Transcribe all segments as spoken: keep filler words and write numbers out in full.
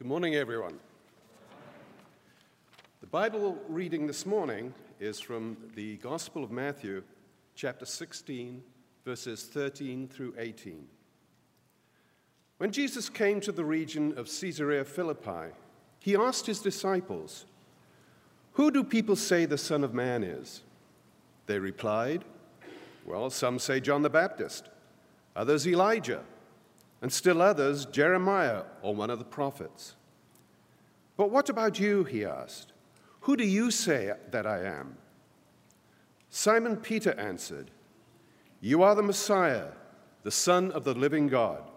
Good morning, everyone. The Bible reading this morning is from the Gospel of Matthew, chapter sixteen, verses thirteen through eighteen. When Jesus came to the region of Caesarea Philippi, he asked his disciples, "Who do people say the Son of Man is?" They replied, "Well, some say John the Baptist, others Elijah, and still others Jeremiah or one of the prophets." "But what about you?" he asked. "Who do you say that I am?" Simon Peter answered, "You are the Messiah, the Son of the living God."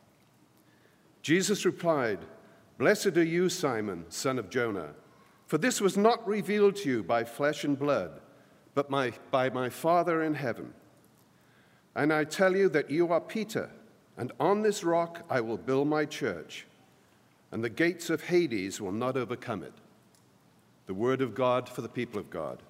Jesus replied, "Blessed are you, Simon, son of Jonah, for this was not revealed to you by flesh and blood, but my, by my Father in heaven. And I tell you that you are Peter, and on this rock I will build my church, and the gates of Hades will not overcome it." The word of God for the people of God.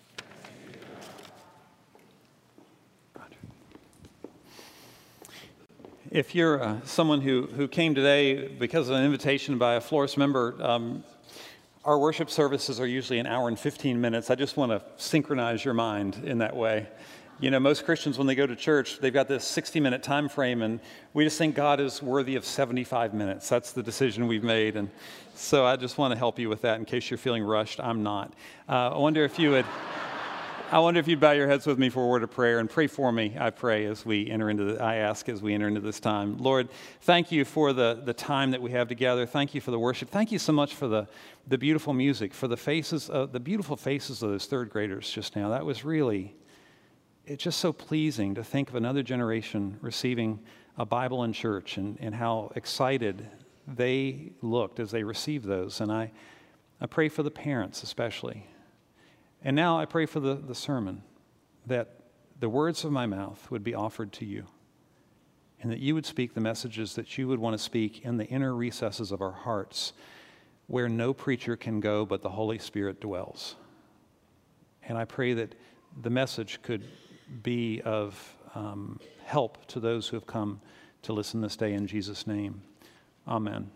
If you're uh, someone who, who came today because of an invitation by a Florist member, um, our worship services are usually an hour and fifteen minutes. I just want to synchronize your mind in that way. You know, most Christians, when they go to church, they've got this sixty-minute time frame, and we just think God is worthy of seventy-five minutes. That's the decision we've made, and so I just want to help you with that in case you're feeling rushed. I'm not. Uh, I wonder if you would... I wonder if you'd bow your heads with me for a word of prayer and pray for me, I pray, as we enter into the, I ask as we enter into this time. Lord, thank you for the, the time that we have together. Thank you for the worship. Thank you so much for the, the beautiful music, for the faces, uh, the beautiful faces of those third graders just now. That was really, it's just so pleasing to think of another generation receiving a Bible in church and, and how excited they looked as they received those. And I, I pray for the parents especially. And now I pray for the, the sermon, that the words of my mouth would be offered to you, and that you would speak the messages that you would want to speak in the inner recesses of our hearts, where no preacher can go but the Holy Spirit dwells. And I pray that the message could be of um, help to those who have come to listen this day in Jesus' name. Amen.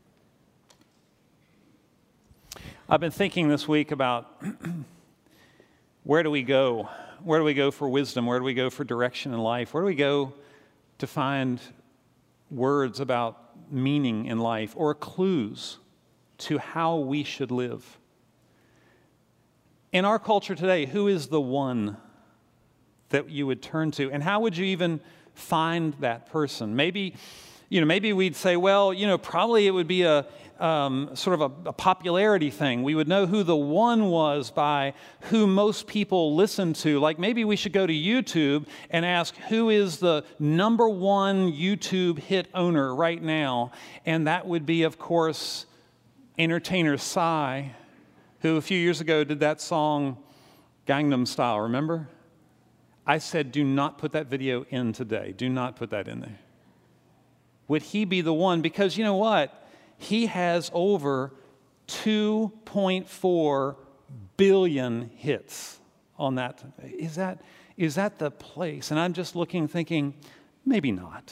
I've been thinking this week about where do we go? Where do we go for wisdom? Where do we go for direction in life? Where do we go to find words about meaning in life or clues to how we should live? In our culture today, who is the one that you would turn to? And how would you even find that person? Maybe, you know, maybe we'd say, well, you know, probably it would be a Um, sort of a, a popularity thing. We would know who the one was by who most people listen to. Like maybe we should go to YouTube and ask who is the number one YouTube hit owner right now. And that would be, of course, entertainer Psy, who a few years ago did that song Gangnam Style, remember? I said, do not put that video in today. Do not put that in there. Would he be the one? Because you know what? He has over two point four billion hits on that. Is that, is that the place? And I'm just looking, thinking, maybe not.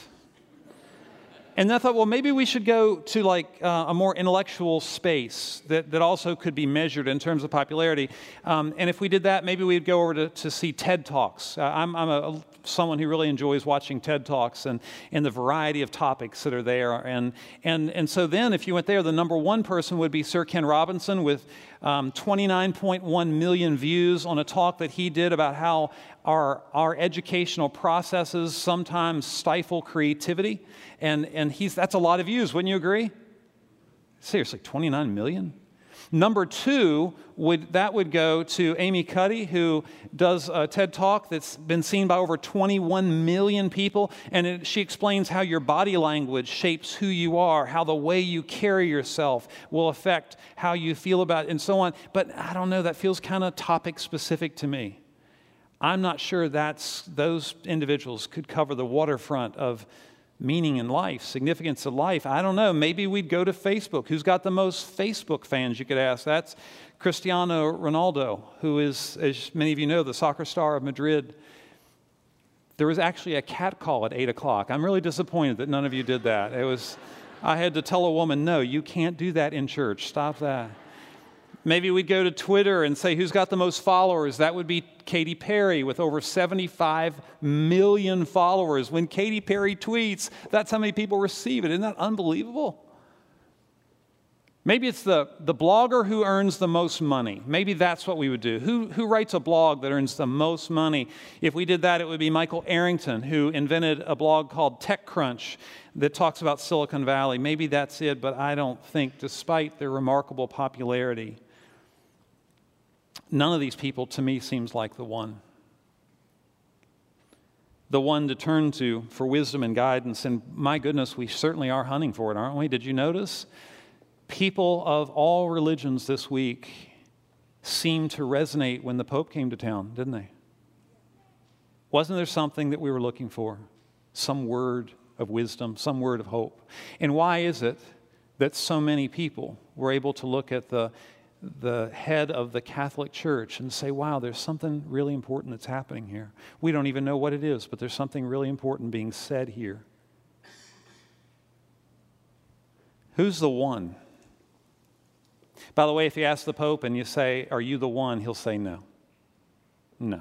And I thought, well, maybe we should go to like uh, a more intellectual space that, that also could be measured in terms of popularity. Um, and if we did that, maybe we'd go over to, to see TED Talks. Uh, I'm, I'm a, a, someone who really enjoys watching TED Talks and, and the variety of topics that are there. And, and, and so then if you went there, the number one person would be Sir Ken Robinson with um, twenty-nine point one million views on a talk that he did about how our, our educational processes sometimes stifle creativity. And, and he's, that's a lot of views, wouldn't you agree? Seriously, twenty-nine million? Number two, would that would go to Amy Cuddy, who does a TED Talk that's been seen by over twenty-one million people. And it, she explains how your body language shapes who you are, how the way you carry yourself will affect how you feel about it, and so on. But I don't know, that feels kind of topic specific to me. I'm not sure that's those individuals could cover the waterfront of meaning in life, significance of life. I don't know. Maybe we'd go to Facebook. Who's got the most Facebook fans, you could ask? That's Cristiano Ronaldo, who is, as many of you know, the soccer star of Madrid. There was actually a cat call at eight o'clock. I'm really disappointed that none of you did that. It was, I had to tell a woman, no, you can't do that in church. Stop that. Maybe we'd go to Twitter and say, who's got the most followers? That would be Katy Perry with over seventy-five million followers. When Katy Perry tweets, that's how many people receive it. Isn't that unbelievable? Maybe it's the, the blogger who earns the most money. Maybe that's what we would do. Who, who writes a blog that earns the most money? If we did that, it would be Michael Arrington, who invented a blog called TechCrunch that talks about Silicon Valley. Maybe that's it, but I don't think, despite their remarkable popularity, none of these people, to me, seems like the one. The one to turn to for wisdom and guidance. And my goodness, we certainly are hunting for it, aren't we? Did you notice? People of all religions this week seemed to resonate when the Pope came to town, didn't they? Wasn't there something that we were looking for? Some word of wisdom, some word of hope. And why is it that so many people were able to look at the, the head of the Catholic Church and say, wow, there's something really important that's happening here. We don't even know what it is, but there's something really important being said here. Who's the one? By the way, if you ask the Pope and you say, are you the one? He'll say no. No.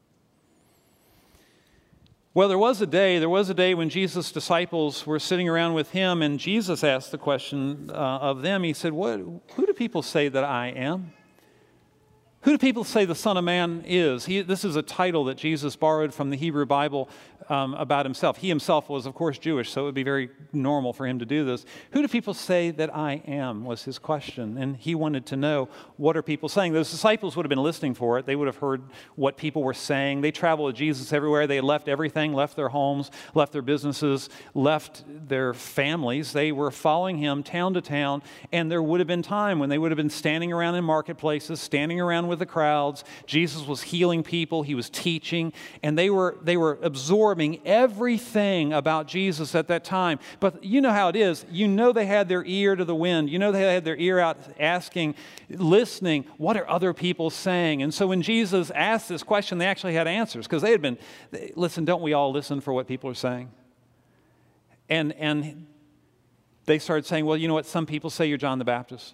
Well, there was a day, there was a day when Jesus' disciples were sitting around with him, and Jesus asked the question uh, of them. He said, "What? Who do people say that I am? Who do people say the Son of Man is?" He, this is a title that Jesus borrowed from the Hebrew Bible um, about himself. He himself was, of course, Jewish, so it would be very normal for him to do this. Who do people say that I am was his question. And he wanted to know, what are people saying? Those disciples would have been listening for it. They would have heard what people were saying. They traveled with Jesus everywhere. They had left everything, left their homes, left their businesses, left their families. They were following him town to town. And there would have been time when they would have been standing around in marketplaces, standing around with the crowds. Jesus was healing people. He was teaching. And they were, they were absorbing everything about Jesus at that time. But you know how it is. You know they had their ear to the wind. You know they had their ear out asking, listening, what are other people saying? And so when Jesus asked this question, they actually had answers because they had been, listen, don't we all listen for what people are saying? And, and they started saying, well, you know what? Some people say you're John the Baptist.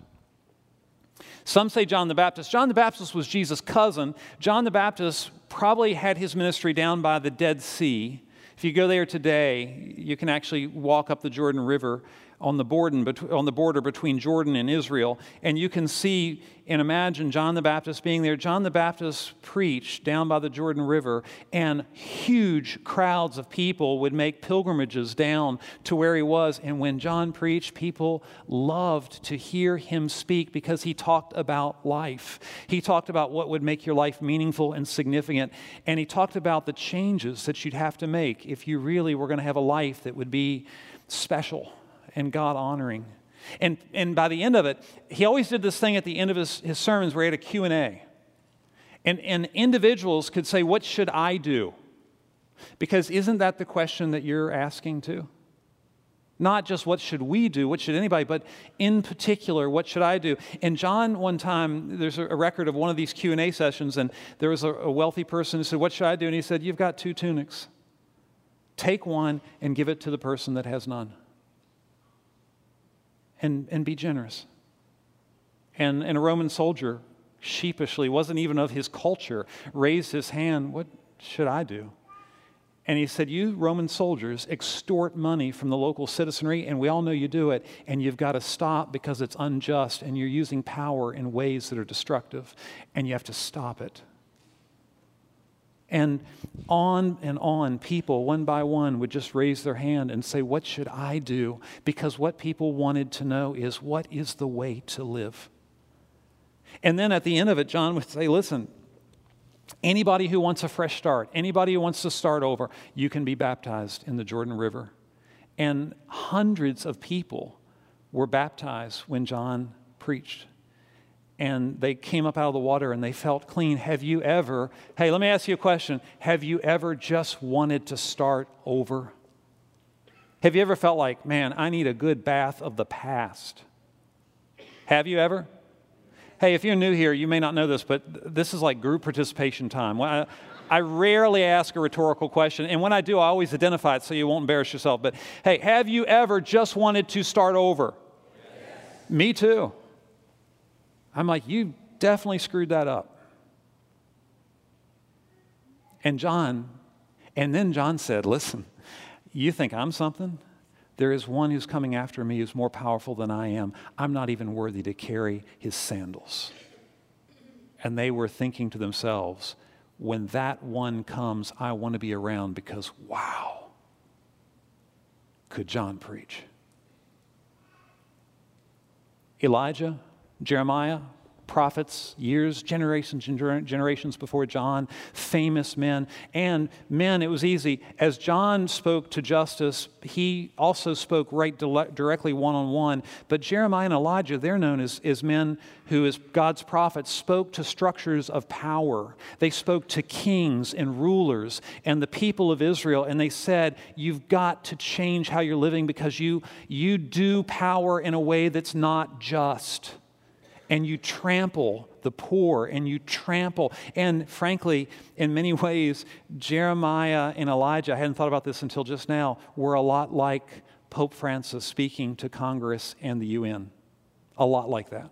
Some say John the Baptist. John the Baptist was Jesus' cousin. John the Baptist probably had his ministry down by the Dead Sea. If you go there today, you can actually walk up the Jordan River on the border, on the border between Jordan and Israel, and you can see and imagine John the Baptist being there. John the Baptist preached down by the Jordan River, and huge crowds of people would make pilgrimages down to where he was. And when John preached, people loved to hear him speak because he talked about life. He talked about what would make your life meaningful and significant, and he talked about the changes that you'd have to make if you really were going to have a life that would be special and God-honoring. And, and by the end of it, he always did this thing at the end of his, his sermons where he had a Q and A. And, and individuals could say, what should I do? Because isn't that the question that you're asking too? Not just what should we do, what should anybody, but in particular, what should I do? And John, one time, there's a record of one of these Q and A sessions, and there was a, a wealthy person who said, what should I do? And he said, you've got two tunics. Take one and give it to the person that has none. And, and be generous. And, and a Roman soldier, sheepishly, wasn't even of his culture, raised his hand, what should I do? And he said, you Roman soldiers extort money from the local citizenry, and we all know you do it, and you've got to stop because it's unjust, and you're using power in ways that are destructive, and you have to stop it. And on and on, people, one by one, would just raise their hand and say, what should I do? Because what people wanted to know is, what is the way to live? And then at the end of it, John would say, listen, anybody who wants a fresh start, anybody who wants to start over, you can be baptized in the Jordan River. And hundreds of people were baptized when John preached. And they came up out of the water and they felt clean. Have you ever, hey, let me ask you a question. Have you ever just wanted to start over? Have you ever felt like, man, I need a good bath of the past? Have you ever? Hey, if you're new here, you may not know this, but this is like group participation time. Well, I, I rarely ask a rhetorical question, and when I do, I always identify it so you won't embarrass yourself. But hey, have you ever just wanted to start over? Yes. Me too. I'm like, you definitely screwed that up. And John, and then John said, listen, you think I'm something? There is one who's coming after me who's more powerful than I am. I'm not even worthy to carry his sandals. And they were thinking to themselves, when that one comes, I want to be around because, wow, could John preach? Elijah, Jeremiah, prophets, years, generations and generations before John, famous men. And men, it was easy. As John spoke to Justus, he also spoke right directly one-on-one. But Jeremiah and Elijah, they're known as, as men who, as God's prophets, spoke to structures of power. They spoke to kings and rulers and the people of Israel, and they said, you've got to change how you're living because you, you do power in a way that's not just. And you trample the poor, and you trample. And frankly, in many ways, Jeremiah and Elijah, I hadn't thought about this until just now, were a lot like Pope Francis speaking to Congress and the U N. A lot like that.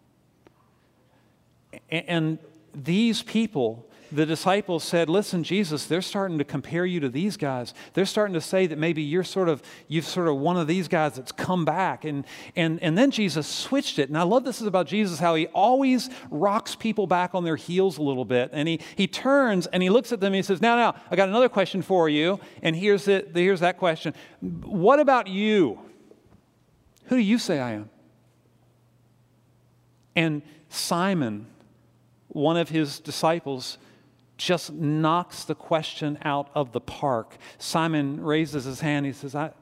And these people, the disciples said, listen, Jesus, they're starting to compare you to these guys. They're starting to say that maybe you're sort of, you've sort of one of these guys that's come back. And, and, and then Jesus switched it. And I love this is about Jesus, how he always rocks people back on their heels a little bit. And he, he turns and he looks at them and he says, now, now, I got another question for you. And here's it, here's that question. What about you? Who do you say I am? And Simon, one of his disciples, just knocks the question out of the park. Simon raises his hand. He says, I,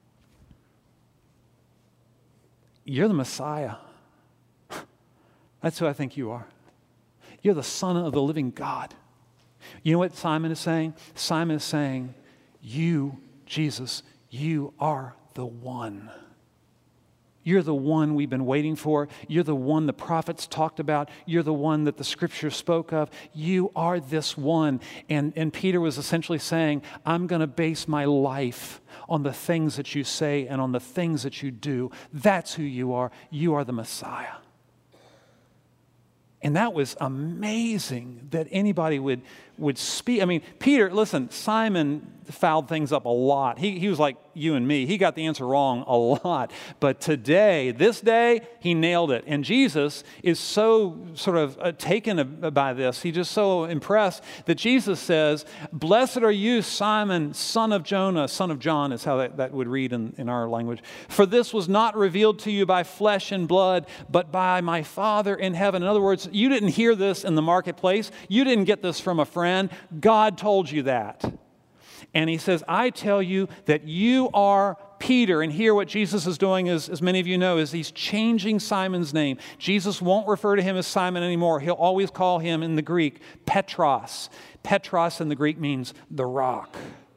you're the Messiah. That's who I think you are. You're the Son of the living God. You know what Simon is saying? Simon is saying, you, Jesus, you are the one. You're the one we've been waiting for. You're the one the prophets talked about. You're the one that the scripture spoke of. You are this one. And, and Peter was essentially saying, I'm going to base my life on the things that you say and on the things that you do. That's who you are. You are the Messiah. And that was amazing that anybody would, would speak. I mean, Peter, listen, Simon fouled things up a lot. He, he was like you and me. He got the answer wrong a lot. But today, this day, he nailed it. And Jesus is so sort of uh, taken by this. He's just so impressed that Jesus says, blessed are you, Simon, son of Jonah, son of John is how that, that would read in, in our language. For this was not revealed to you by flesh and blood, but by my Father in heaven. In other words, you didn't hear this in the marketplace. You didn't get this from a friend. God told you that. And he says, I tell you that you are Peter. And here what Jesus is doing, is, as many of you know, is he's changing Simon's name. Jesus won't refer to him as Simon anymore. He'll always call him in the Greek Petros. Petros in the Greek means the rock.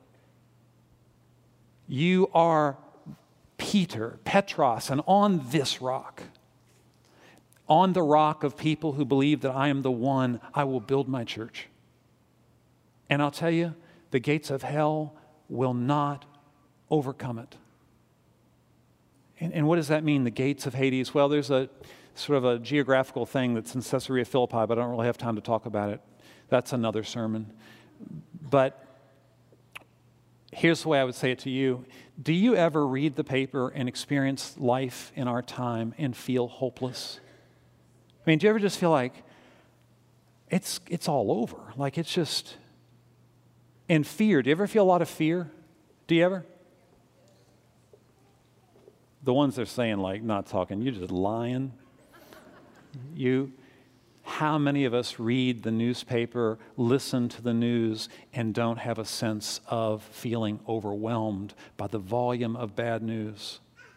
You are Peter, Petros, and on this rock, on the rock of people who believe that I am the one, I will build my church. And I'll tell you, the gates of hell will not overcome it. And, and what does that mean, the gates of Hades? Well, there's a sort of a geographical thing that's in Caesarea Philippi, but I don't really have time to talk about it. That's another sermon. But here's the way I would say it to you. Do you ever read the paper and experience life in our time and feel hopeless? I mean, do you ever just feel like it's it's all over? Like it's just... And fear. Do you ever feel a lot of fear? Do you ever? The ones they're saying, like, not talking, you're just lying. You, how many of us read the newspaper, listen to the news, and don't have a sense of feeling overwhelmed by the volume of bad news?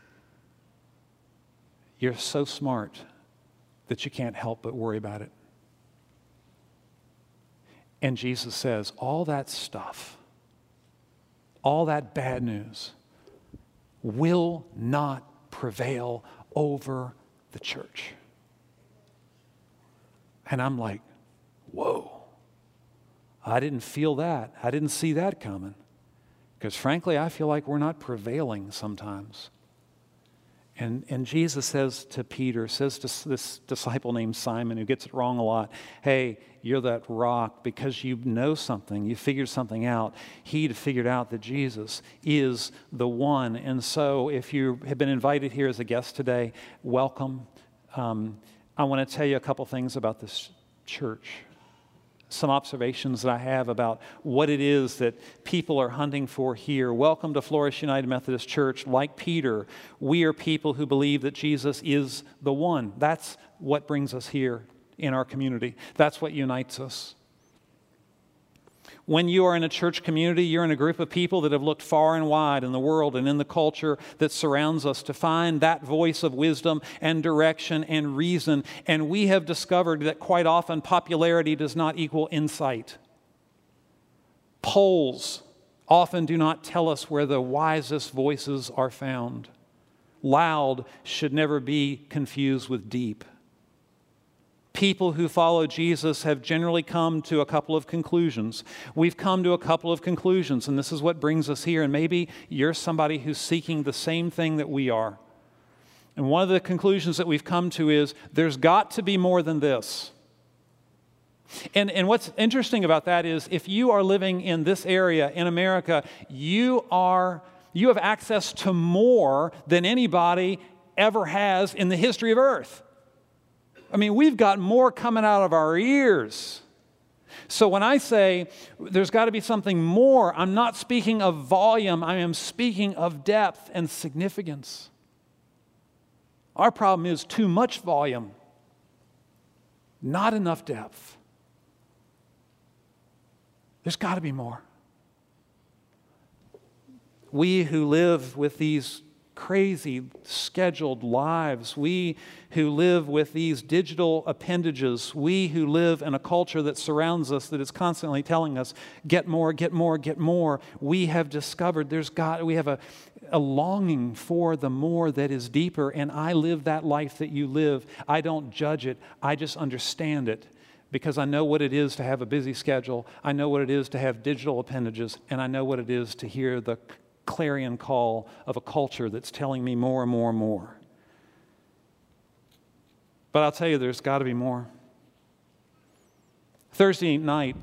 You're so smart that you can't help but worry about it. And Jesus says, all that stuff, all that bad news will not prevail over the church. And I'm like, whoa. I didn't feel that. I didn't see that coming. Because frankly, I feel like we're not prevailing sometimes. And, and Jesus says to Peter, says to this disciple named Simon, who gets it wrong a lot, hey, you're that rock because you know something, you figured something out. He'd figured out that Jesus is the one. And so if you have been invited here as a guest today, welcome. Um, I want to tell you a couple things about this church. Some observations that I have about what it is that people are hunting for here. Welcome to Flourish United Methodist Church. Like Peter, we are people who believe that Jesus is the one. That's what brings us here in our community. That's what unites us. When you are in a church community, you're in a group of people that have looked far and wide in the world and in the culture that surrounds us to find that voice of wisdom and direction and reason. And we have discovered that quite often popularity does not equal insight. Polls often do not tell us where the wisest voices are found. Loud should never be confused with deep. People who follow Jesus have generally come to a couple of conclusions. We've come to a couple of conclusions, and this is what brings us here. And maybe you're somebody who's seeking the same thing that we are. And one of the conclusions that we've come to is there's got to be more than this. And, and what's interesting about that is if you are living in this area in America, you are you have access to more than anybody ever has in the history of Earth. I mean, we've got more coming out of our ears. So when I say there's got to be something more, I'm not speaking of volume. I am speaking of depth and significance. Our problem is too much volume, not enough depth. There's got to be more. We who live with these crazy scheduled lives, we who live with these digital appendages, we who live in a culture that surrounds us that is constantly telling us, get more, get more, get more, we have discovered there's got, we have a, a longing for the more that is deeper, and I live that life that you live. I don't judge it, I just understand it. Because I know what it is to have a busy schedule, I know what it is to have digital appendages, and I know what it is to hear the clarion call of a culture that's telling me more and more and more. But I'll tell you, there's got to be more. Thursday night,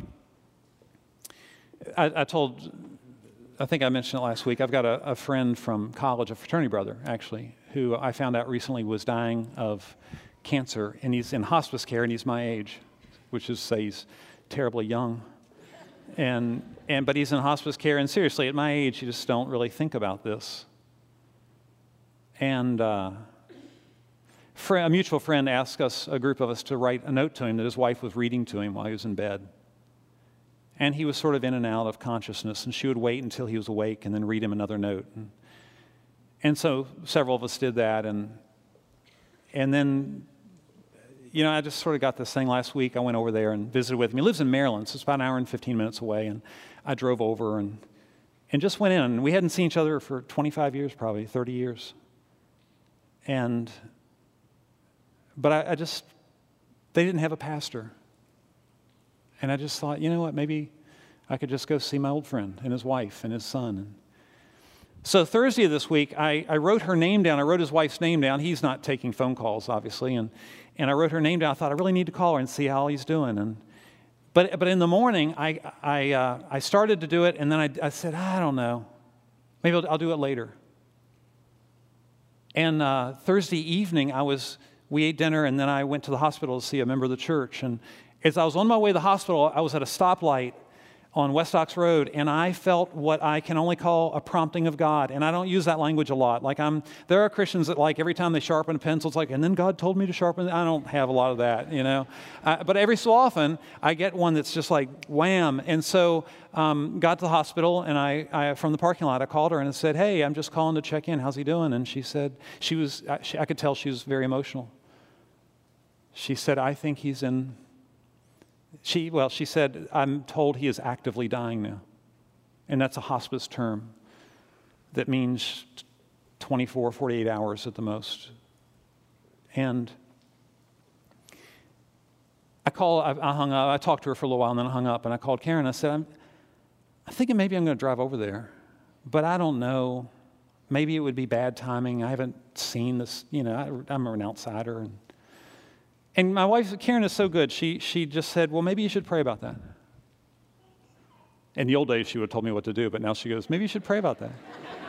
I, I told, I think I mentioned it last week, I've got a, a friend from college, a fraternity brother, actually, who I found out recently was dying of cancer, and he's in hospice care, and he's my age, which is to say he's terribly young. And, and but he's in hospice care, and seriously, at my age, you just don't really think about this. And uh, a mutual friend asked us, a group of us, to write a note to him that his wife was reading to him while he was in bed. And he was sort of in and out of consciousness, and she would wait until he was awake and then read him another note. And, and so several of us did that, and and then, you know, I just sort of got this thing last week. I went over there and visited with him. He lives in Maryland, so it's about an hour and fifteen minutes away. And I drove over and and just went in. And we hadn't seen each other for twenty-five years, probably thirty years. And, but I, I just, they didn't have a pastor. And I just thought, you know what, maybe I could just go see my old friend and his wife and his son. And so Thursday of this week, I, I wrote her name down. I wrote his wife's name down. He's not taking phone calls, obviously. And And I wrote her name down. I thought, I really need to call her and see how he's doing. And But but in the morning, I I, uh, I started to do it, and then I, I said, I don't know. Maybe I'll, I'll do it later. And uh, Thursday evening, I was we ate dinner, and then I went to the hospital to see a member of the church. And as I was on my way to the hospital, I was at a stoplight on West Ox Road, and I felt what I can only call a prompting of God. And I don't use that language a lot. Like I'm, there are Christians that like every time they sharpen a pencil, it's like, and then God told me to sharpen it. I don't have a lot of that, you know. Uh, but every so often, I get one that's just like wham. And so um, got to the hospital, and I, I, from the parking lot, I called her and I said, hey, I'm just calling to check in. How's he doing? And she said, she was, I, she, I could tell she was very emotional. She said, I think he's in... She, well, she said, I'm told he is actively dying now. And that's a hospice term that means twenty-four, forty-eight hours at the most. And I I called, I, I hung up, I talked to her for a little while, and then I hung up, and I called Karen. I said, I'm, I'm thinking maybe I'm going to drive over there, but I don't know. Maybe it would be bad timing. I haven't seen this, you know, I, I'm an outsider. And, and my wife, Karen, is so good. She, she just said, well, maybe you should pray about that. In the old days, she would have told me what to do, but now she goes, maybe you should pray about that.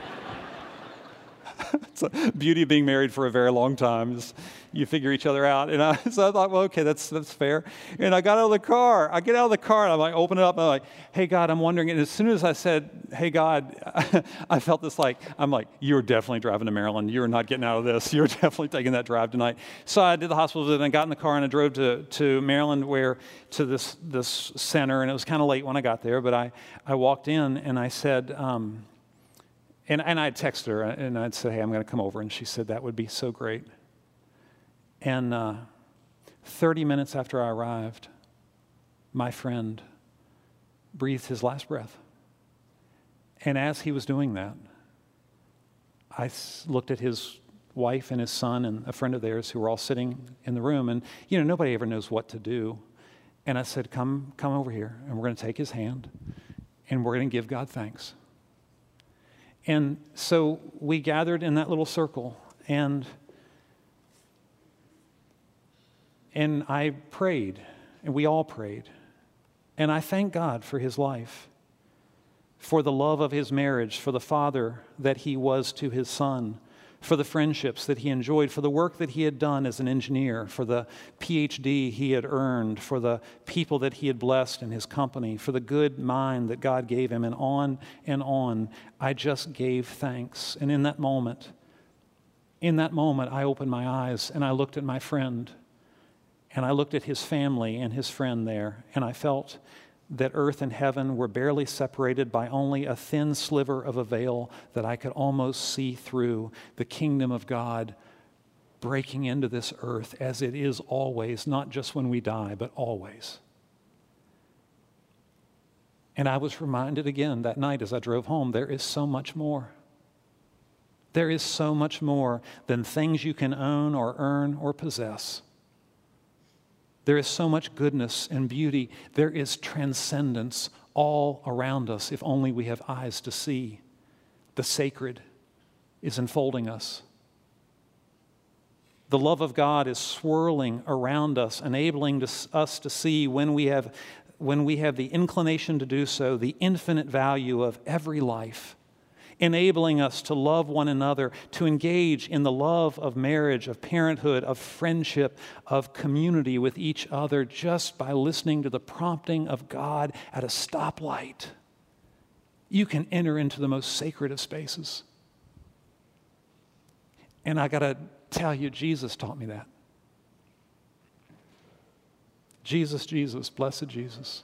It's the beauty of being married for a very long time. Is you figure each other out. And I, so I thought, well, okay, that's that's fair. And I got out of the car. I get out of the car, and I'm like, open it up, and I'm like, hey, God, I'm wondering. And as soon as I said, hey, God, I felt this like, I'm like, you're definitely driving to Maryland. You're not getting out of this. You're definitely taking that drive tonight. So I did the hospital visit, and I got in the car, and I drove to, to Maryland, where to this this center. And it was kind of late when I got there, but I, I walked in, and I said, um, And, and I'd text her, and I'd say, hey, I'm going to come over. And she said, that would be so great. And uh, thirty minutes after I arrived, my friend breathed his last breath. And as he was doing that, I looked at his wife and his son and a friend of theirs who were all sitting in the room. And, you know, nobody ever knows what to do. And I said, come, come over here, and we're going to take his hand, and we're going to give God thanks. And so we gathered in that little circle, and and I prayed, and we all prayed. And I thank God for his life, for the love of his marriage, for the father that he was to his son, for the friendships that he enjoyed, for the work that he had done as an engineer, for the P H D he had earned, for the people that he had blessed in his company, for the good mind that God gave him, and on and on. I just gave thanks. And in that moment, in that moment, I opened my eyes, and I looked at my friend, and I looked at his family and his friend there, and I felt that earth and heaven were barely separated by only a thin sliver of a veil that I could almost see through, the kingdom of God breaking into this earth as it is always, not just when we die, but always. And I was reminded again that night as I drove home, there is so much more. There is so much more than things you can own or earn or possess. There is so much goodness and beauty. There is transcendence all around us if only we have eyes to see. The sacred is enfolding us. The love of God is swirling around us, enabling to, us to see when we have, when we have the inclination to do so, the infinite value of every life, enabling us to love one another, to engage in the love of marriage, of parenthood, of friendship, of community with each other just by listening to the prompting of God at a stoplight. You can enter into the most sacred of spaces. And I got to tell you, Jesus taught me that. Jesus, Jesus, blessed Jesus.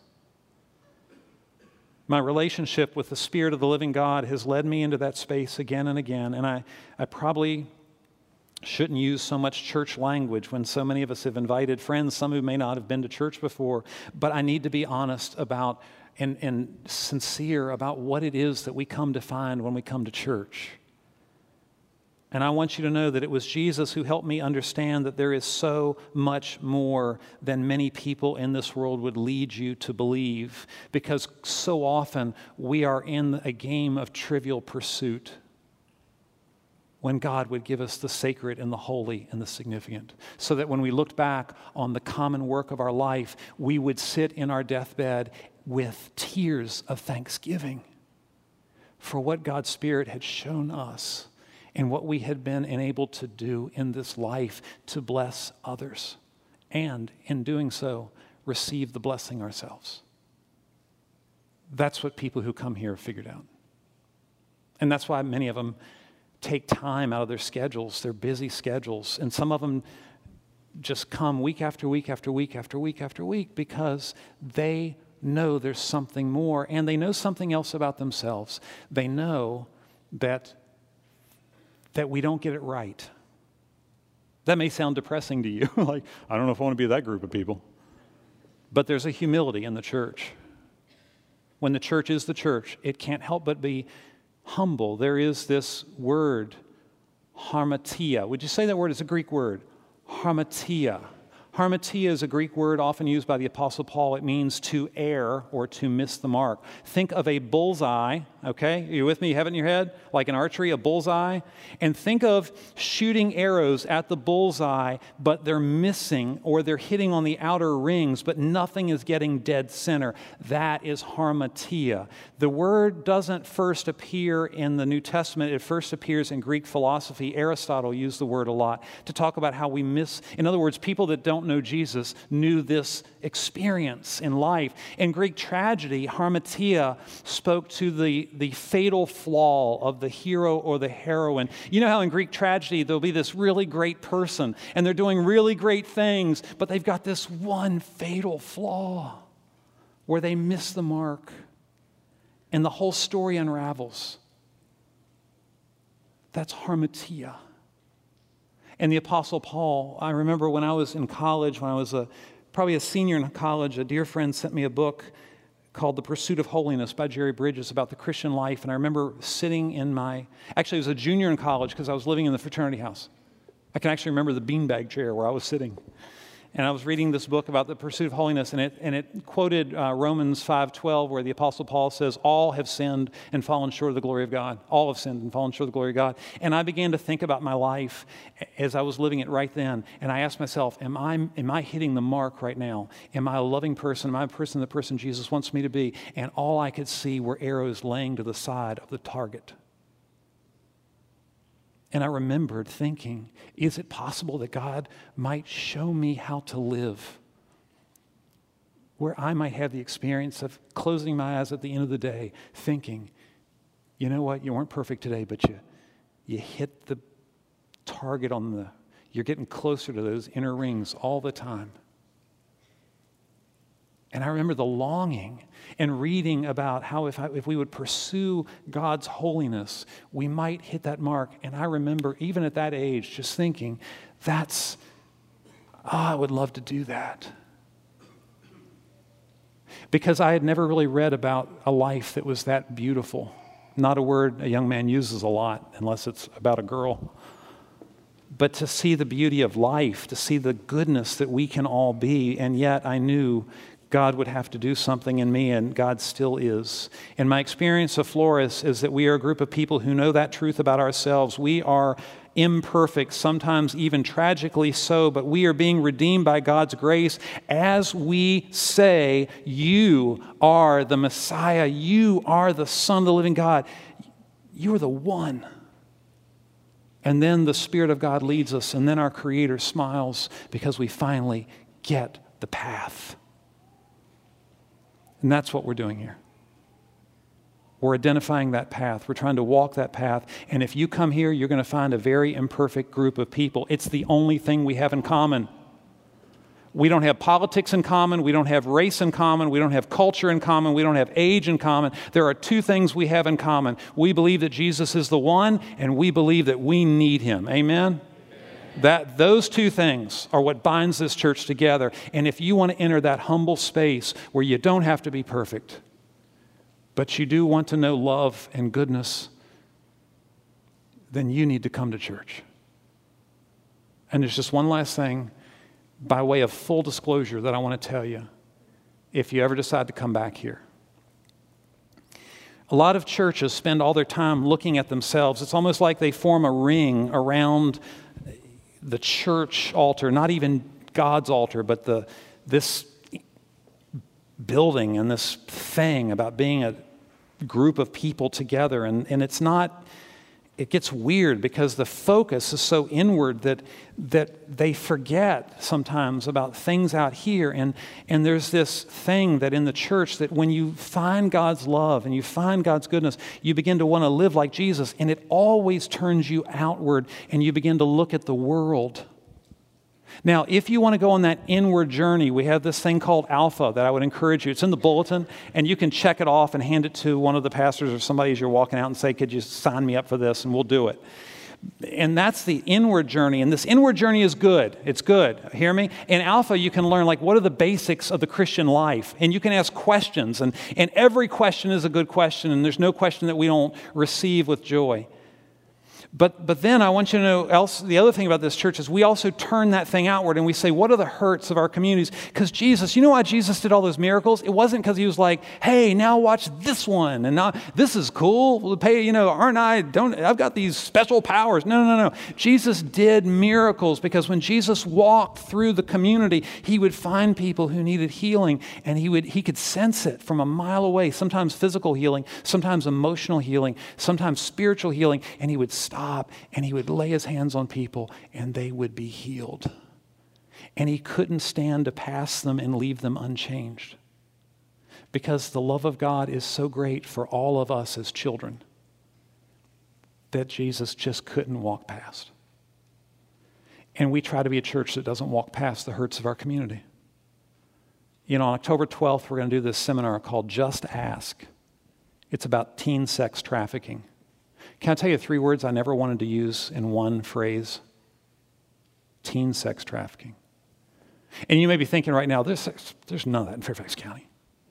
My relationship with the Spirit of the living God has led me into that space again and again. And I, I probably shouldn't use so much church language when so many of us have invited friends, some who may not have been to church before. But I need to be honest about and, and sincere about what it is that we come to find when we come to church. And I want you to know that it was Jesus who helped me understand that there is so much more than many people in this world would lead you to believe, because so often we are in a game of trivial pursuit when God would give us the sacred and the holy and the significant, so that when we looked back on the common work of our life, we would sit in our deathbed with tears of thanksgiving for what God's Spirit had shown us and what we had been enabled to do in this life to bless others, and in doing so, receive the blessing ourselves. That's what people who come here have figured out. And that's why many of them take time out of their schedules, their busy schedules, and some of them just come week after week after week after week after week because they know there's something more, and they know something else about themselves. They know that that we don't get it right. That may sound depressing to you. Like, I don't know if I want to be that group of people. But there's a humility in the church. When the church is the church, it can't help but be humble. There is this word, harmatia. Would you say that word? It's a Greek word. Harmatia. Harmatia is a Greek word often used by the Apostle Paul. It means to err or to miss the mark. Think of a bullseye, okay? Are you with me? You have it in your head? Like in archery, a bullseye? And think of shooting arrows at the bullseye, but they're missing or they're hitting on the outer rings, but nothing is getting dead center. That is harmatia. The word doesn't first appear in the New Testament. It first appears in Greek philosophy. Aristotle used the word a lot to talk about how we miss, in other words, people that don't know Jesus knew this experience in life. In Greek tragedy, harmatia spoke to the, the fatal flaw of the hero or the heroine. You know how in Greek tragedy there'll be this really great person and they're doing really great things, but they've got this one fatal flaw where they miss the mark and the whole story unravels. That's harmatia. And the Apostle Paul, I remember when I was in college, when I was a, probably a senior in college, a dear friend sent me a book called The Pursuit of Holiness by Jerry Bridges about the Christian life. And I remember sitting in my, actually I was a junior in college because I was living in the fraternity house. I can actually remember the beanbag chair where I was sitting. And I was reading this book about the pursuit of holiness, and it, and it quoted uh, Romans five twelve, where the Apostle Paul says, all have sinned and fallen short of the glory of God. All have sinned and fallen short of the glory of God. And I began to think about my life as I was living it right then. And I asked myself, am I, am I hitting the mark right now? Am I a loving person? Am I a person, the person Jesus wants me to be? And all I could see were arrows laying to the side of the target. And I remembered thinking, is it possible that God might show me how to live where I might have the experience of closing my eyes at the end of the day thinking, you know what, you weren't perfect today, but you, you hit the target on the, you're getting closer to those inner rings all the time. And I remember the longing and reading about how if, I, if we would pursue God's holiness, we might hit that mark. And I remember even at that age just thinking, that's, oh, I would love to do that. Because I had never really read about a life that was that beautiful. Not a word a young man uses a lot unless it's about a girl. But to see the beauty of life, to see the goodness that we can all be, and yet I knew God would have to do something in me, and God still is. And my experience of Flores is that we are a group of people who know that truth about ourselves. We are imperfect, sometimes even tragically so, but we are being redeemed by God's grace as we say, you are the Messiah, you are the Son of the living God, you are the one. And then the Spirit of God leads us, and then our Creator smiles because we finally get the path. And that's what we're doing here. We're identifying that path. We're trying to walk that path. And if you come here, you're going to find a very imperfect group of people. It's the only thing we have in common. We don't have politics in common. We don't have race in common. We don't have culture in common. We don't have age in common. There are two things we have in common. We believe that Jesus is the one, and we believe that we need Him. Amen? That those two things are what binds this church together. And if you want to enter that humble space where you don't have to be perfect, but you do want to know love and goodness, then you need to come to church. And there's just one last thing by way of full disclosure that I want to tell you if you ever decide to come back here. A lot of churches spend all their time looking at themselves. It's almost like they form a ring around the church altar, not even God's altar, but the this building and this thing about being a group of people together. And, and it's not, it gets weird because the focus is so inward that that they forget sometimes about things out here. And, and there's this thing that in the church that when you find God's love and you find God's goodness, you begin to want to live like Jesus, and it always turns you outward and you begin to look at the world. Now, if you want to go on that inward journey, we have this thing called Alpha that I would encourage you. It's in the bulletin, and you can check it off and hand it to one of the pastors or somebody as you're walking out and say, could you sign me up for this, and we'll do it. And that's the inward journey, and this inward journey is good. It's good. Hear me? In Alpha, you can learn, like, what are the basics of the Christian life? And you can ask questions, and, and every question is a good question, and there's no question that we don't receive with joy. But, but then I want you to know else, the other thing about this church is we also turn that thing outward and we say, what are the hurts of our communities? Because Jesus, you know why Jesus did all those miracles? It wasn't because he was like, hey, now watch this one. And now this is cool. We'll pay, you know, aren't I, don't, I've got these special powers. No, no, no, no. Jesus did miracles because when Jesus walked through the community, he would find people who needed healing and he would, he could sense it from a mile away, sometimes physical healing, sometimes emotional healing, sometimes spiritual healing, and he would stop and he would lay his hands on people and they would be healed. And he couldn't stand to pass them and leave them unchanged because the love of God is so great for all of us as children that Jesus just couldn't walk past. And we try to be a church that doesn't walk past the hurts of our community. You know, on October twelfth, we're going to do this seminar called Just Ask. It's about teen sex trafficking. Can I tell you three words I never wanted to use in one phrase? Teen sex trafficking. And you may be thinking right now, there's, there's none of that in Fairfax County.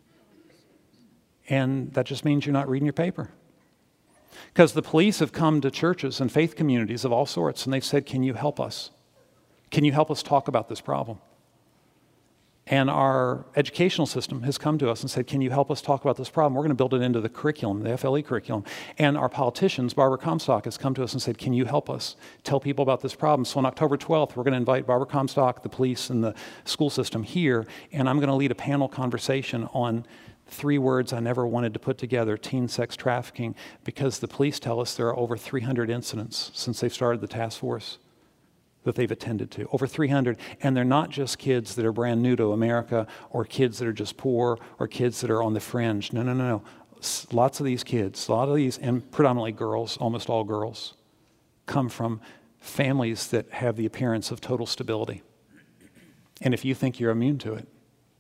And that just means you're not reading your paper. Because the police have come to churches and faith communities of all sorts, and they've said, can you help us? Can you help us talk about this problem? And our educational system has come to us and said, can you help us talk about this problem? We're going to build it into the curriculum, the F L E curriculum. And our politicians, Barbara Comstock, has come to us and said, can you help us tell people about this problem? So on October twelfth, we're going to invite Barbara Comstock, the police, and the school system here, and I'm going to lead a panel conversation on three words I never wanted to put together, teen sex trafficking, because the police tell us there are over three hundred incidents since they've started the task force that they've attended to, over three hundred, and they're not just kids that are brand new to America or kids that are just poor or kids that are on the fringe. No, no, no, no. Lots of these kids, a lot of these, and predominantly girls, almost all girls, come from families that have the appearance of total stability. And if you think you're immune to it,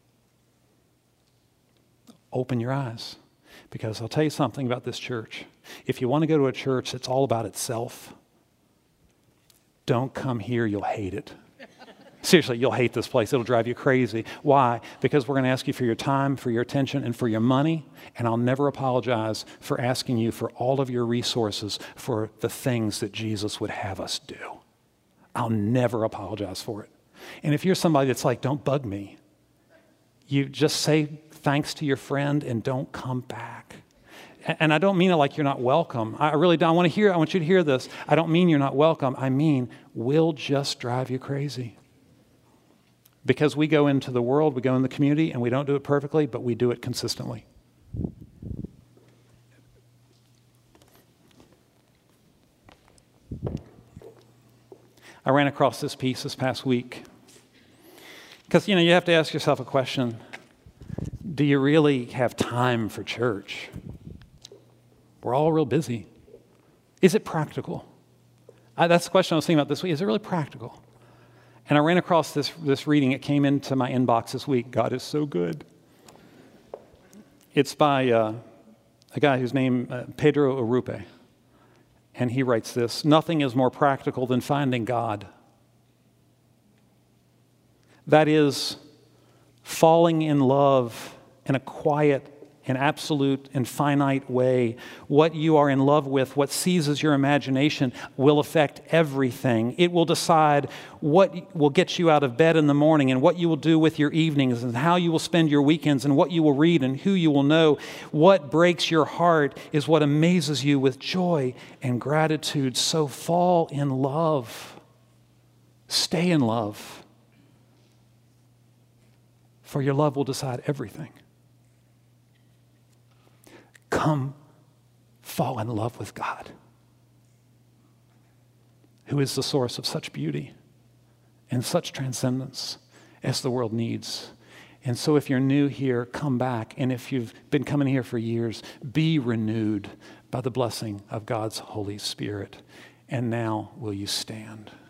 open your eyes. Because I'll tell you something about this church. If you want to go to a church that's all about itself, don't come here, you'll hate it. Seriously, you'll hate this place. It'll drive you crazy. Why? Because we're going to ask you for your time, for your attention, and for your money, and I'll never apologize for asking you for all of your resources for the things that Jesus would have us do. I'll never apologize for it. And if you're somebody that's like, don't bug me, you just say thanks to your friend and don't come back. And I don't mean it like you're not welcome. I really don't. I want to hear, I want you to hear this. I don't mean you're not welcome. I mean, we'll just drive you crazy. Because we go into the world, we go in the community, and we don't do it perfectly, but we do it consistently. I ran across this piece this past week. Because, you know, you have to ask yourself a question. Do you really have time for church? We're all real busy. Is it practical? I, that's the question I was thinking about this week. Is it really practical? And I ran across this, this reading. It came into my inbox this week. God is so good. It's by uh, a guy who's named uh, Pedro Arrupe. And he writes this: nothing is more practical than finding God. That is, falling in love in a quiet an absolute and finite way. What you are in love with, what seizes your imagination, will affect everything. It will decide what will get you out of bed in the morning and what you will do with your evenings and how you will spend your weekends and what you will read and who you will know. What breaks your heart is what amazes you with joy and gratitude. So fall in love. Stay in love. For your love will decide everything. Come, fall in love with God, who is the source of such beauty and such transcendence as the world needs. And so if you're new here, come back. And if you've been coming here for years, be renewed by the blessing of God's Holy Spirit. And now will you stand?